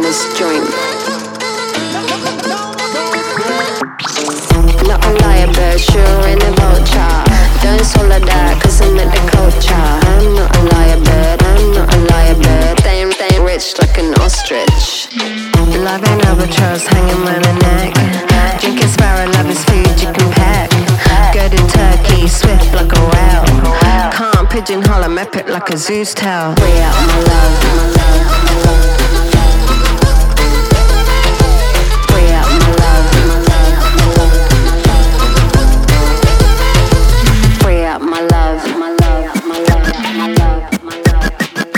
this joint. Not a liar, but sure in a vulture. Don't swallow that, cause I'm in the culture. I'm not a liar, but I'm not a liar, but staying rich like an ostrich. Love ain't albatross hanging round the neck. Drinking sparrow, love is food you can pack. Go to Turkey, swift like a whale. Can't pigeonhole, I'm epic like a Zeus tail. Free up my love, my love, my love. Free up my love, my love, my love. Free up my love, my love, my love, my love, my love.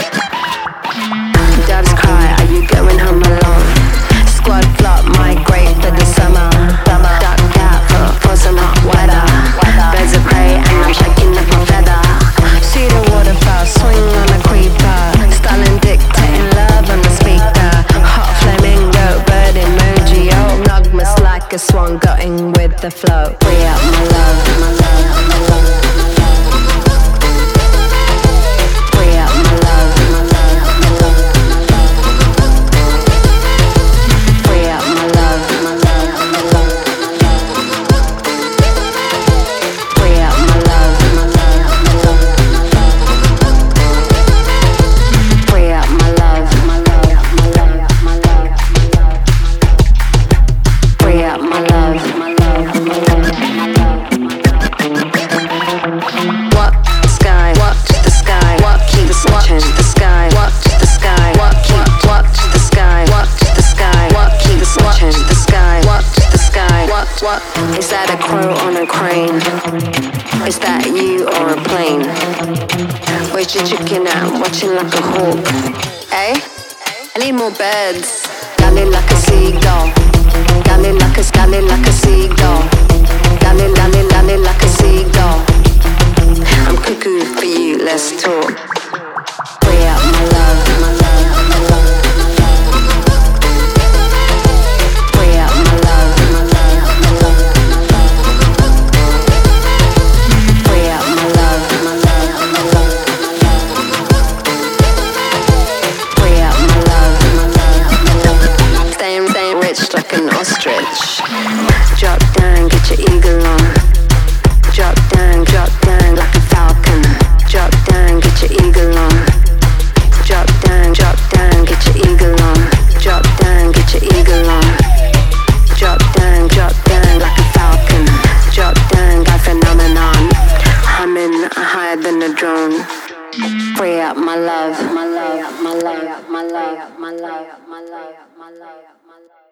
Doves cry, are you going home alone? Squad flop, migrate for the summer. Duck out for some hot weather. Birds of prey and I'm shaking up my feather. See the waterfowl swing on a creeper. Styling dictating love on the speaker. Hot flamingo, bird emoji. Oh, nugmas like a swan going with the flow. Free up my love, my love, my love. Free up my love, my love, my love. Free up my love, my love, my love. Free up my love, my love, my love. Free up my love, my love, my love, my love, my love. Free up my love, my love, my love, my love, my love. Watch the sky, watch the sky, keep watching the sky, watch the sky, keep watch the sky, watch the sky, keep watching the sky, watch the sky, what? Is that a crow on a crane? Is that you or a plane? Where's your chicken at? Watching like a hawk. Eh? I need more birds. Galley like a seagull. Galley like a seagull. Galley like a seagull. I'm cuckoo for you, let's talk. Free up my love, my love, my love. Free up my love, my love, my love. Free up my love, my love, my love. Free up my love, my love, my love. Staying rich like an ostrich. Drop down, get your eagle on. Drop down like a falcon. Drop down, get your eagle on. Drop down, get your eagle on. Drop down, get your eagle on. Drop down like a falcon. Drop down, guy phenomenon. Humming higher than a drone. Free up my love, my love, my love, my love, my love, my love, my love, my love.